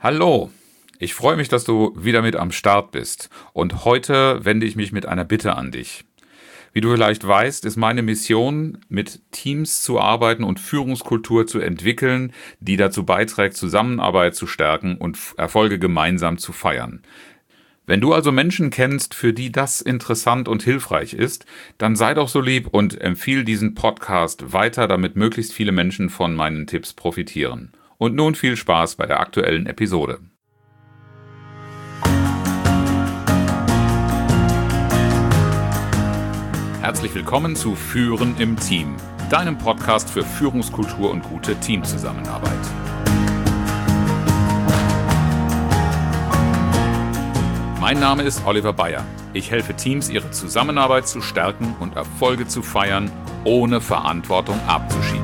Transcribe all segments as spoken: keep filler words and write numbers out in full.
Hallo, ich freue mich, dass du wieder mit am Start bist und heute wende ich mich mit einer Bitte an dich. Wie du vielleicht weißt, ist meine Mission, mit Teams zu arbeiten und Führungskultur zu entwickeln, die dazu beiträgt, Zusammenarbeit zu stärken und Erfolge gemeinsam zu feiern. Wenn du also Menschen kennst, für die das interessant und hilfreich ist, dann sei doch so lieb und empfiehl diesen Podcast weiter, damit möglichst viele Menschen von meinen Tipps profitieren. Und nun viel Spaß bei der aktuellen Episode. Herzlich willkommen zu Führen im Team, deinem Podcast für Führungskultur und gute Teamzusammenarbeit. Mein Name ist Oliver Bayer. Ich helfe Teams, ihre Zusammenarbeit zu stärken und Erfolge zu feiern, ohne Verantwortung abzuschieben.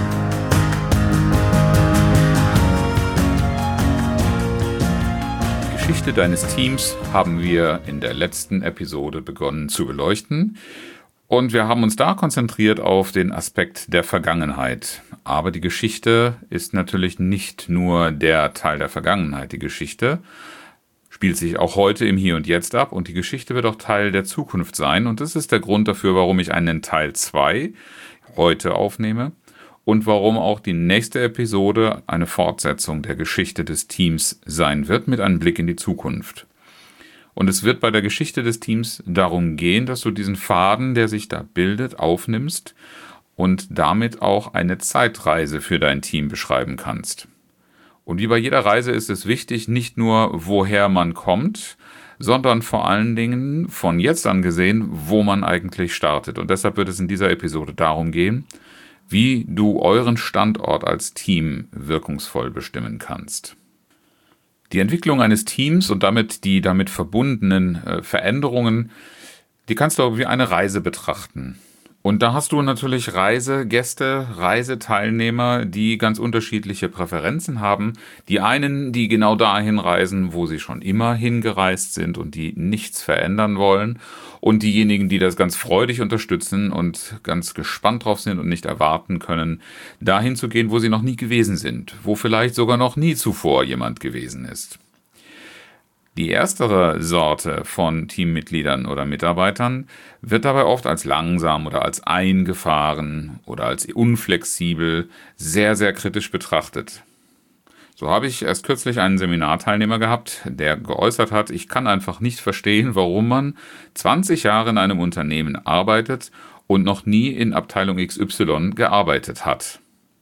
Die Geschichte deines Teams haben wir in der letzten Episode begonnen zu beleuchten. Und wir haben uns da konzentriert auf den Aspekt der Vergangenheit. Aber die Geschichte ist natürlich nicht nur der Teil der Vergangenheit. Die Geschichte spielt sich auch heute im Hier und Jetzt ab und die Geschichte wird auch Teil der Zukunft sein. Und das ist der Grund dafür, warum ich einen Teil zwei heute aufnehme und warum auch die nächste Episode eine Fortsetzung der Geschichte des Teams sein wird mit einem Blick in die Zukunft. Und es wird bei der Geschichte des Teams darum gehen, dass du diesen Faden, der sich da bildet, aufnimmst und damit auch eine Zeitreise für dein Team beschreiben kannst. Und wie bei jeder Reise ist es wichtig, nicht nur woher man kommt, sondern vor allen Dingen von jetzt an gesehen, wo man eigentlich startet. Und deshalb wird es in dieser Episode darum gehen, wie du euren Standort als Team wirkungsvoll bestimmen kannst. Die Entwicklung eines Teams und damit die damit verbundenen äh, Veränderungen, die kannst du wie eine Reise betrachten. Und da hast du natürlich Reisegäste, Reiseteilnehmer, die ganz unterschiedliche Präferenzen haben. Die einen, die genau dahin reisen, wo sie schon immer hingereist sind und die nichts verändern wollen. Und diejenigen, die das ganz freudig unterstützen und ganz gespannt drauf sind und nicht erwarten können, dahin zu gehen, wo sie noch nie gewesen sind, wo vielleicht sogar noch nie zuvor jemand gewesen ist. Die erstere Sorte von Teammitgliedern oder Mitarbeitern wird dabei oft als langsam oder als eingefahren oder als unflexibel sehr, sehr kritisch betrachtet. So habe ich erst kürzlich einen Seminarteilnehmer gehabt, der geäußert hat, ich kann einfach nicht verstehen, warum man zwanzig Jahre in einem Unternehmen arbeitet und noch nie in Abteilung X Y gearbeitet hat.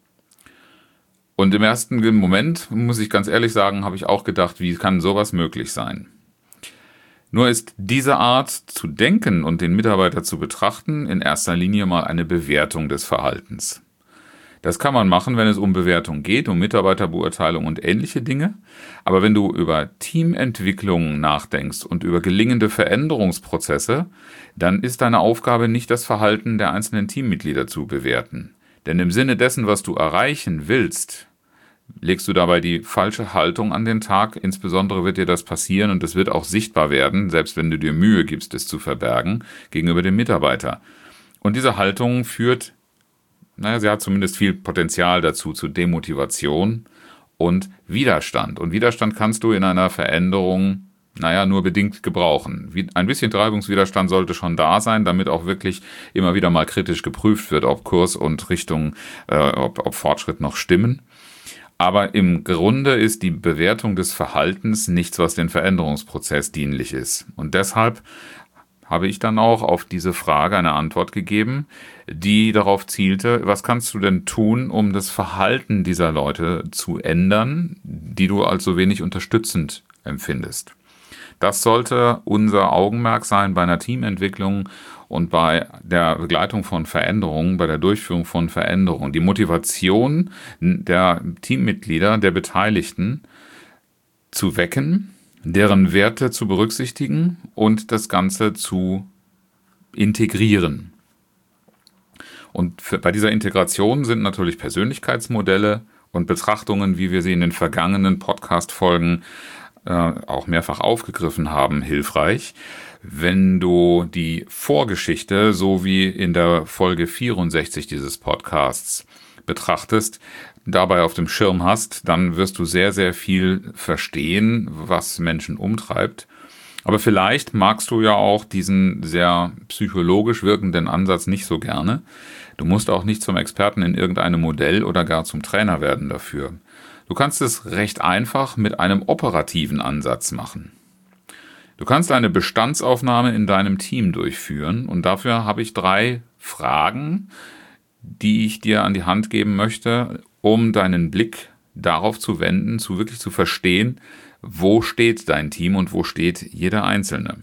Und im ersten Moment, muss ich ganz ehrlich sagen, habe ich auch gedacht, wie kann sowas möglich sein? Nur ist diese Art zu denken und den Mitarbeiter zu betrachten in erster Linie mal eine Bewertung des Verhaltens. Das kann man machen, wenn es um Bewertung geht, um Mitarbeiterbeurteilung und ähnliche Dinge. Aber wenn du über Teamentwicklung nachdenkst und über gelingende Veränderungsprozesse, dann ist deine Aufgabe nicht das Verhalten der einzelnen Teammitglieder zu bewerten. Denn im Sinne dessen, was du erreichen willst, legst du dabei die falsche Haltung an den Tag. Insbesondere wird dir das passieren und es wird auch sichtbar werden, selbst wenn du dir Mühe gibst, es zu verbergen, gegenüber dem Mitarbeiter. Und diese Haltung führt, naja, sie hat zumindest viel Potenzial dazu, zu Demotivation und Widerstand. Und Widerstand kannst du in einer Veränderung, naja, nur bedingt gebrauchen. Ein bisschen Reibungswiderstand sollte schon da sein, damit auch wirklich immer wieder mal kritisch geprüft wird, ob Kurs und Richtung, äh, ob, ob Fortschritt noch stimmen. Aber im Grunde ist die Bewertung des Verhaltens nichts, was den Veränderungsprozess dienlich ist. Und deshalb habe ich dann auch auf diese Frage eine Antwort gegeben, die darauf zielte, was kannst du denn tun, um das Verhalten dieser Leute zu ändern, die du als so wenig unterstützend empfindest. Das sollte unser Augenmerk sein bei einer Teamentwicklung und bei der Begleitung von Veränderungen, bei der Durchführung von Veränderungen. Die Motivation der Teammitglieder, der Beteiligten zu wecken, deren Werte zu berücksichtigen und das Ganze zu integrieren. Und für, bei dieser Integration sind natürlich Persönlichkeitsmodelle und Betrachtungen, wie wir sie in den vergangenen Podcast-Folgen äh, auch mehrfach aufgegriffen haben, hilfreich. Wenn du die Vorgeschichte, so wie in der Folge vierundsechzig dieses Podcasts, betrachtest, dabei auf dem Schirm hast, dann wirst du sehr, sehr viel verstehen, was Menschen umtreibt. Aber vielleicht magst du ja auch diesen sehr psychologisch wirkenden Ansatz nicht so gerne. Du musst auch nicht zum Experten in irgendeinem Modell oder gar zum Trainer werden dafür. Du kannst es recht einfach mit einem operativen Ansatz machen. Du kannst eine Bestandsaufnahme in deinem Team durchführen und dafür habe ich drei Fragen, die ich dir an die Hand geben möchte, um deinen Blick darauf zu wenden, zu wirklich zu verstehen, wo steht dein Team und wo steht jeder Einzelne.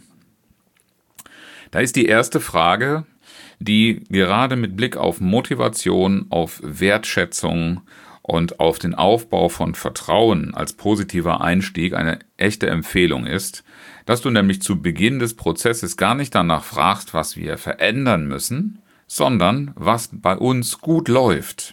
Da ist die erste Frage, die gerade mit Blick auf Motivation, auf Wertschätzung und auf den Aufbau von Vertrauen als positiver Einstieg eine echte Empfehlung ist, dass du nämlich zu Beginn des Prozesses gar nicht danach fragst, was wir verändern müssen, sondern was bei uns gut läuft.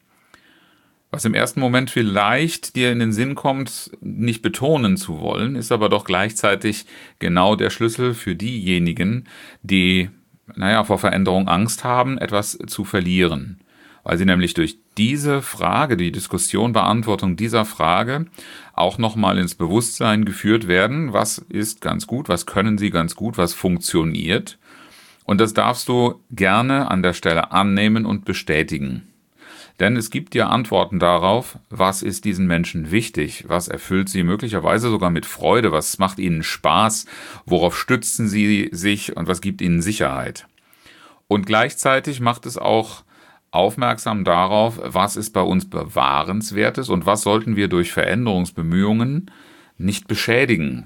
Was im ersten Moment vielleicht dir in den Sinn kommt, nicht betonen zu wollen, ist aber doch gleichzeitig genau der Schlüssel für diejenigen, die, naja, vor Veränderung Angst haben, etwas zu verlieren. Weil sie nämlich durch diese Frage, die Diskussion, Beantwortung dieser Frage auch nochmal ins Bewusstsein geführt werden, was ist ganz gut, was können sie ganz gut, was funktioniert. Und das darfst du gerne an der Stelle annehmen und bestätigen. Denn es gibt dir Antworten darauf, was ist diesen Menschen wichtig, was erfüllt sie möglicherweise sogar mit Freude, was macht ihnen Spaß, worauf stützen sie sich und was gibt ihnen Sicherheit. Und gleichzeitig macht es auch aufmerksam darauf, was ist bei uns Bewahrenswertes und was sollten wir durch Veränderungsbemühungen nicht beschädigen,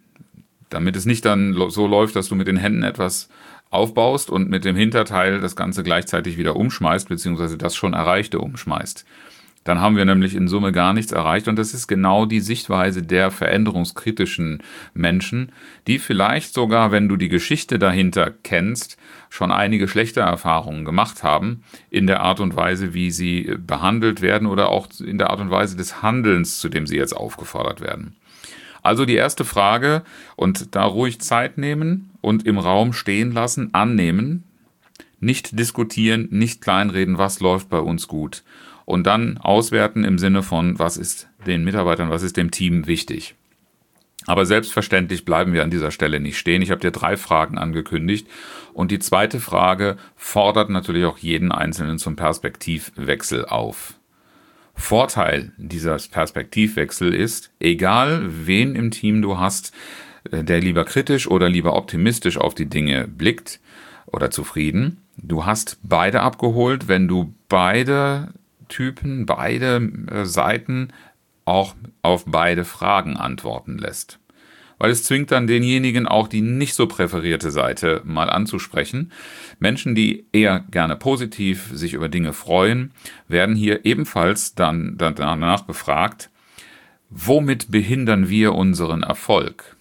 damit es nicht dann so läuft, dass du mit den Händen etwas aufbaust und mit dem Hinterteil das Ganze gleichzeitig wieder umschmeißt, beziehungsweise das schon Erreichte umschmeißt. Dann haben wir nämlich in Summe gar nichts erreicht und das ist genau die Sichtweise der veränderungskritischen Menschen, die vielleicht sogar, wenn du die Geschichte dahinter kennst, schon einige schlechte Erfahrungen gemacht haben in der Art und Weise, wie sie behandelt werden oder auch in der Art und Weise des Handelns, zu dem sie jetzt aufgefordert werden. Also die erste Frage und da ruhig Zeit nehmen und im Raum stehen lassen, annehmen, nicht diskutieren, nicht kleinreden, was läuft bei uns gut. Und dann auswerten im Sinne von, was ist den Mitarbeitern, was ist dem Team wichtig. Aber selbstverständlich bleiben wir an dieser Stelle nicht stehen. Ich habe dir drei Fragen angekündigt. Und die zweite Frage fordert natürlich auch jeden Einzelnen zum Perspektivwechsel auf. Vorteil dieser Perspektivwechsel ist, egal wen im Team du hast, der lieber kritisch oder lieber optimistisch auf die Dinge blickt oder zufrieden, du hast beide abgeholt, wenn du beide Typen, beide Seiten auch auf beide Fragen antworten lässt. Weil es zwingt dann denjenigen auch die nicht so präferierte Seite mal anzusprechen. Menschen, die eher gerne positiv sich über Dinge freuen, werden hier ebenfalls dann danach befragt, womit behindern wir unseren Erfolg?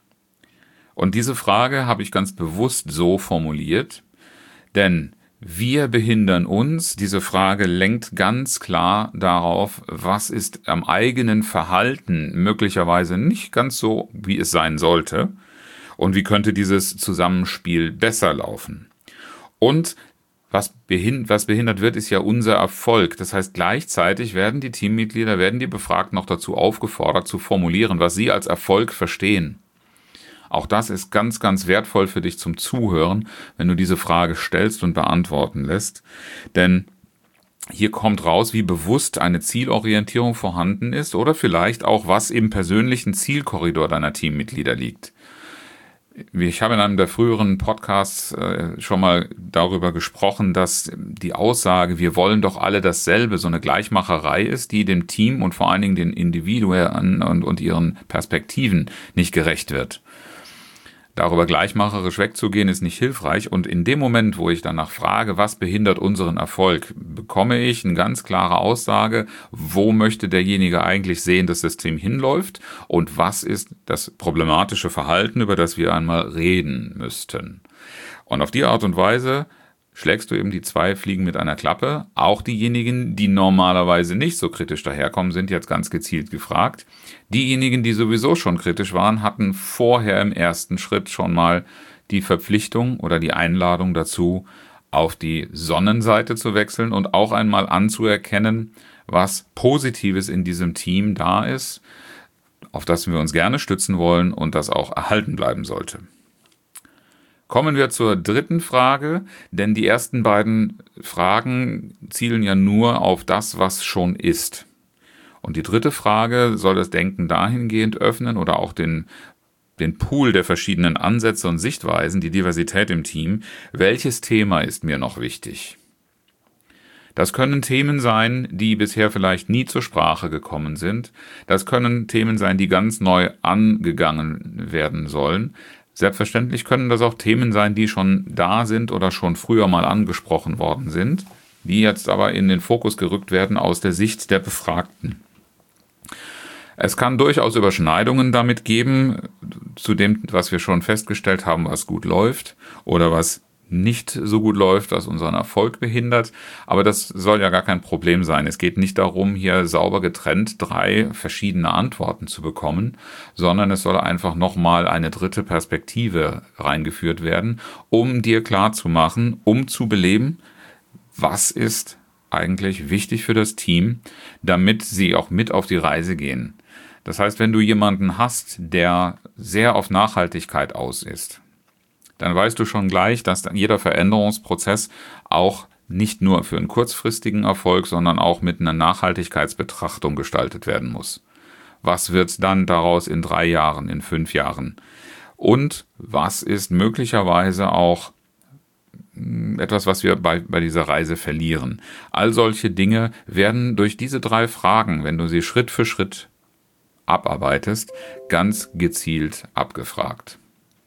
Und diese Frage habe ich ganz bewusst so formuliert, denn wir behindern uns. Diese Frage lenkt ganz klar darauf, was ist am eigenen Verhalten möglicherweise nicht ganz so, wie es sein sollte und wie könnte dieses Zusammenspiel besser laufen. Und was behindert, was behindert wird, ist ja unser Erfolg. Das heißt, gleichzeitig werden die Teammitglieder, werden die Befragten noch dazu aufgefordert, zu formulieren, was sie als Erfolg verstehen. Auch das ist ganz, ganz wertvoll für dich zum Zuhören, wenn du diese Frage stellst und beantworten lässt. Denn hier kommt raus, wie bewusst eine Zielorientierung vorhanden ist oder vielleicht auch, was im persönlichen Zielkorridor deiner Teammitglieder liegt. Ich habe in einem der früheren Podcasts äh, schon mal darüber gesprochen, dass die Aussage, wir wollen doch alle dasselbe, so eine Gleichmacherei ist, die dem Team und vor allen Dingen den Individuen und, und ihren Perspektiven nicht gerecht wird. Darüber gleichmacherisch wegzugehen, ist nicht hilfreich. Und in dem Moment, wo ich danach frage, was behindert unseren Erfolg, bekomme ich eine ganz klare Aussage, wo möchte derjenige eigentlich sehen, dass das Team hinläuft und was ist das problematische Verhalten, über das wir einmal reden müssten. Und auf die Art und Weise schlägst du eben die zwei Fliegen mit einer Klappe. Auch diejenigen, die normalerweise nicht so kritisch daherkommen, sind jetzt ganz gezielt gefragt. Diejenigen, die sowieso schon kritisch waren, hatten vorher im ersten Schritt schon mal die Verpflichtung oder die Einladung dazu, auf die Sonnenseite zu wechseln und auch einmal anzuerkennen, was Positives in diesem Team da ist, auf das wir uns gerne stützen wollen und das auch erhalten bleiben sollte. Kommen wir zur dritten Frage, denn die ersten beiden Fragen zielen ja nur auf das, was schon ist. Und die dritte Frage soll das Denken dahingehend öffnen oder auch den, den Pool der verschiedenen Ansätze und Sichtweisen, die Diversität im Team. Welches Thema ist mir noch wichtig? Das können Themen sein, die bisher vielleicht nie zur Sprache gekommen sind. Das können Themen sein, die ganz neu angegangen werden sollen. Selbstverständlich können das auch Themen sein, die schon da sind oder schon früher mal angesprochen worden sind, die jetzt aber in den Fokus gerückt werden aus der Sicht der Befragten. Es kann durchaus Überschneidungen damit geben, zu dem, was wir schon festgestellt haben, was gut läuft oder was nicht so gut läuft, was unseren Erfolg behindert. Aber das soll ja gar kein Problem sein. Es geht nicht darum, hier sauber getrennt drei verschiedene Antworten zu bekommen, sondern es soll einfach nochmal eine dritte Perspektive reingeführt werden, um dir klarzumachen, um zu beleben, was ist eigentlich wichtig für das Team, damit sie auch mit auf die Reise gehen. Das heißt, wenn du jemanden hast, der sehr auf Nachhaltigkeit aus ist, dann weißt du schon gleich, dass jeder Veränderungsprozess auch nicht nur für einen kurzfristigen Erfolg, sondern auch mit einer Nachhaltigkeitsbetrachtung gestaltet werden muss. Was wird dann daraus in drei Jahren, in fünf Jahren? Und was ist möglicherweise auch etwas, was wir bei, bei dieser Reise verlieren? All solche Dinge werden durch diese drei Fragen, wenn du sie Schritt für Schritt abarbeitest, ganz gezielt abgefragt.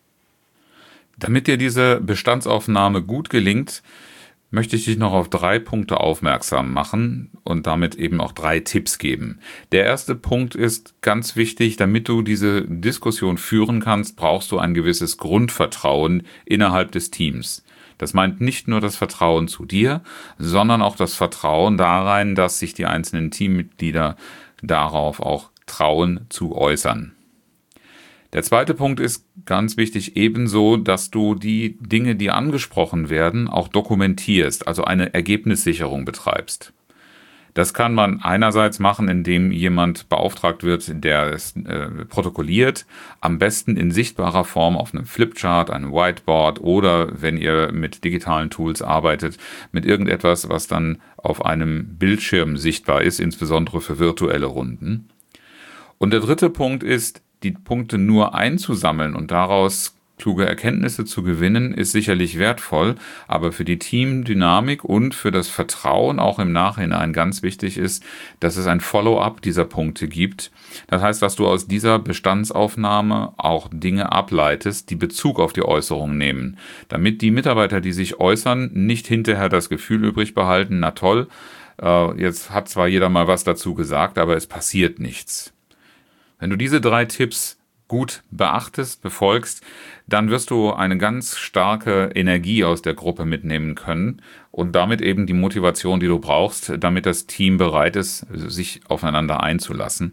Damit dir diese Bestandsaufnahme gut gelingt, möchte ich dich noch auf drei Punkte aufmerksam machen und damit eben auch drei Tipps geben. Der erste Punkt ist ganz wichtig: Damit du diese Diskussion führen kannst, brauchst du ein gewisses Grundvertrauen innerhalb des Teams. Das meint nicht nur das Vertrauen zu dir, sondern auch das Vertrauen darein, dass sich die einzelnen Teammitglieder darauf auch trauen zu äußern. Der zweite Punkt ist ganz wichtig ebenso, dass du die Dinge, die angesprochen werden, auch dokumentierst, also eine Ergebnissicherung betreibst. Das kann man einerseits machen, indem jemand beauftragt wird, der es äh, protokolliert, am besten in sichtbarer Form auf einem Flipchart, einem Whiteboard oder, wenn ihr mit digitalen Tools arbeitet, mit irgendetwas, was dann auf einem Bildschirm sichtbar ist, insbesondere für virtuelle Runden. Und der dritte Punkt ist, die Punkte nur einzusammeln und daraus kluge Erkenntnisse zu gewinnen, ist sicherlich wertvoll, aber für die Teamdynamik und für das Vertrauen auch im Nachhinein ganz wichtig ist, dass es ein Follow-up dieser Punkte gibt. Das heißt, dass du aus dieser Bestandsaufnahme auch Dinge ableitest, die Bezug auf die Äußerung nehmen, damit die Mitarbeiter, die sich äußern, nicht hinterher das Gefühl übrig behalten, na toll, jetzt hat zwar jeder mal was dazu gesagt, aber es passiert nichts. Wenn du diese drei Tipps gut beachtest, befolgst, dann wirst du eine ganz starke Energie aus der Gruppe mitnehmen können und damit eben die Motivation, die du brauchst, damit das Team bereit ist, sich aufeinander einzulassen.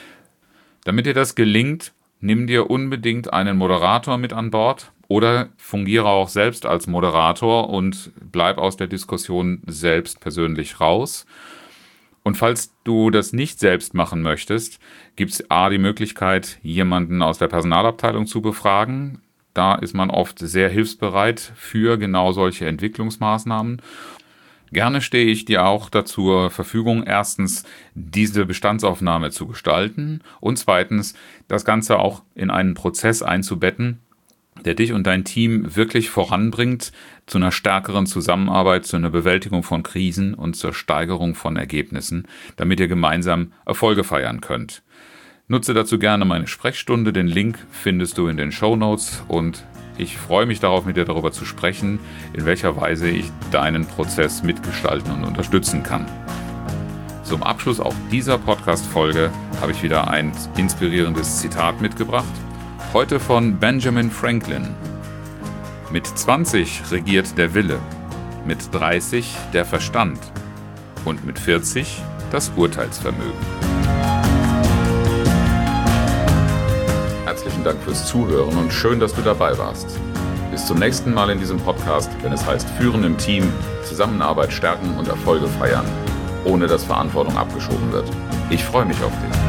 Damit dir das gelingt, nimm dir unbedingt einen Moderator mit an Bord oder fungiere auch selbst als Moderator und bleib aus der Diskussion selbst persönlich raus. Und falls du das nicht selbst machen möchtest, gibt es A, die Möglichkeit, jemanden aus der Personalabteilung zu befragen. Da ist man oft sehr hilfsbereit für genau solche Entwicklungsmaßnahmen. Gerne stehe ich dir auch dazu zur Verfügung, erstens diese Bestandsaufnahme zu gestalten und zweitens das Ganze auch in einen Prozess einzubetten, der dich und dein Team wirklich voranbringt zu einer stärkeren Zusammenarbeit, zu einer Bewältigung von Krisen und zur Steigerung von Ergebnissen, damit ihr gemeinsam Erfolge feiern könnt. Nutze dazu gerne meine Sprechstunde, den Link findest du in den Shownotes und ich freue mich darauf, mit dir darüber zu sprechen, in welcher Weise ich deinen Prozess mitgestalten und unterstützen kann. Zum Abschluss auch dieser Podcast-Folge habe ich wieder ein inspirierendes Zitat mitgebracht. Heute von Benjamin Franklin. Mit zwanzig regiert der Wille, mit dreißig der Verstand und mit vierzig das Urteilsvermögen. Herzlichen Dank fürs Zuhören und schön, dass du dabei warst. Bis zum nächsten Mal in diesem Podcast, wenn es heißt Führen im Team, Zusammenarbeit stärken und Erfolge feiern. ohne dass Verantwortung abgeschoben wird. Ich freue mich auf dich.